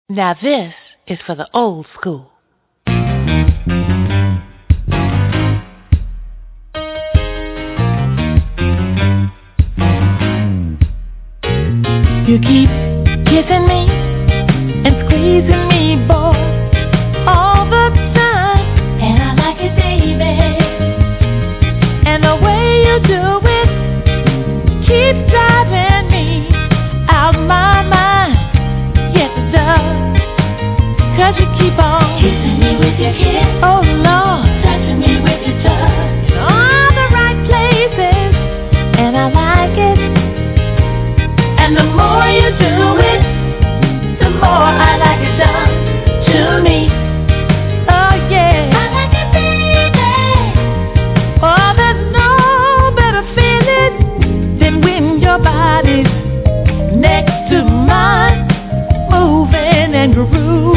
Now this is for the old school. You keep kissing me and squeezing me, boy, all the time. And I like it, baby. And the way you do it keeps driving me out my mind. Yes, it does. 'Cause you keep on kissing me with your kiss. Oh Lord, touching me with your touch. All the right places, and I like it. And the more you do it, the more I like it done to me. Oh yeah, I like it, baby. Oh, there's no better feeling than when your body's next to mine, moving and grooving.